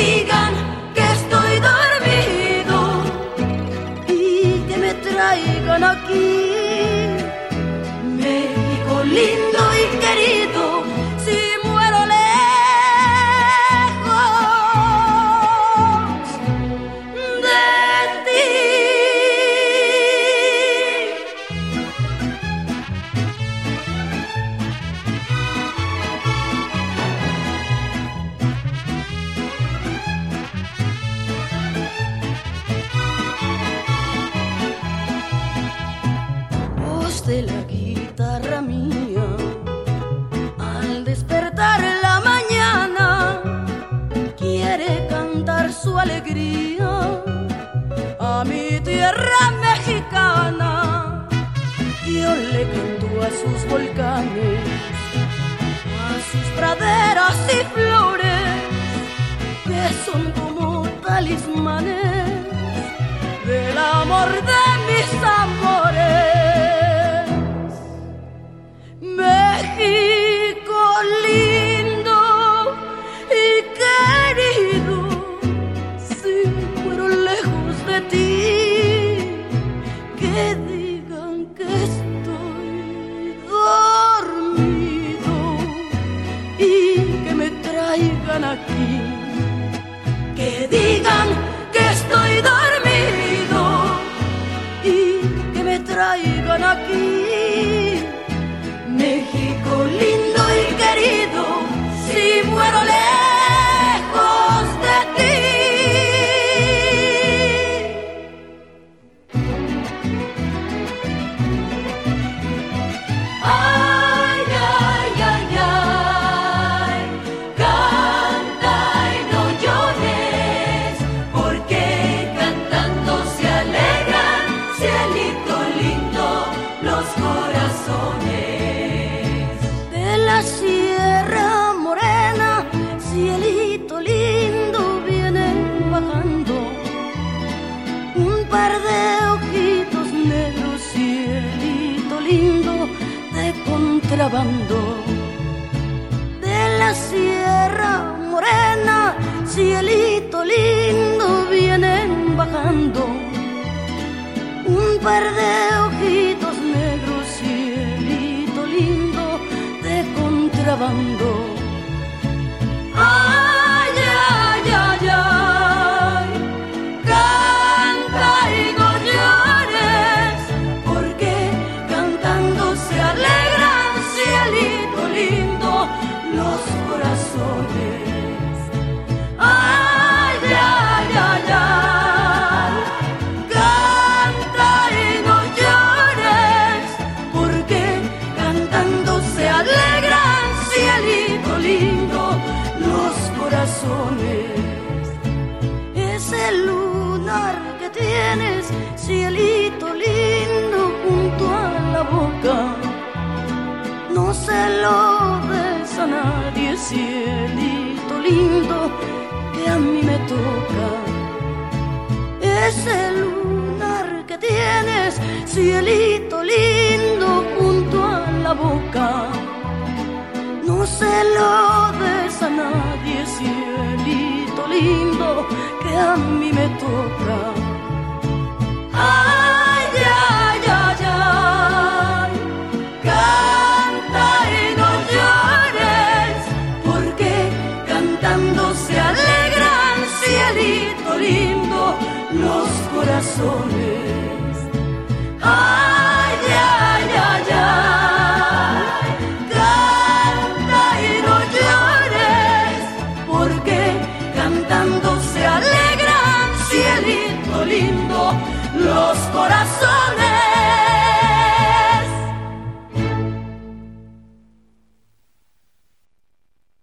digan que estoy dormido y que me traigan aquí. México lindo y querido, si muero lejos de ti. Voz de la guitarra mía, al despertar en la mañana, quiere cantar su alegría a mi tierra mexicana. Yo le canto a sus volcanes, a sus praderas y flores, que son como talismanes del amor de mis amores. México lindo y querido, si muero lejos de ti, que digan que estoy dormido y que me traigan aquí. Que digan que estoy dormido y que me traigan aquí. México lindo y querido, si muero lejos de ti. Ay, ay, ay, ay, canta y no llores, porque cantando se alegran, cielito lindo, los corazones. De la Sierra Morena, cielito lindo, vienen bajando un par de ojitos negros, cielito lindo, de contrabando. De la Sierra Morena, cielito lindo, vienen bajando un par de ojitos negros, cielito lindo, de contrabando. Ay, ay, ay, ay, canta y no llores, porque cantando se alegran, cielito lindo, los corazones. Ay, ay, ay, ay, canta y no llores, porque cantando se alegran, cielito lindo, los corazones. Ese lunar que tienes, cielito lindo, junto a la boca, no se lo des a nadie, cielito lindo, que a mí me toca. Ese lunar que tienes, cielito lindo, junto a la boca, no se lo des a nadie, cielito lindo, que a mí me toca. Ay, ay, ay, ay, canta y no llores, porque cantando se alegran, cielito lindo, los corazones.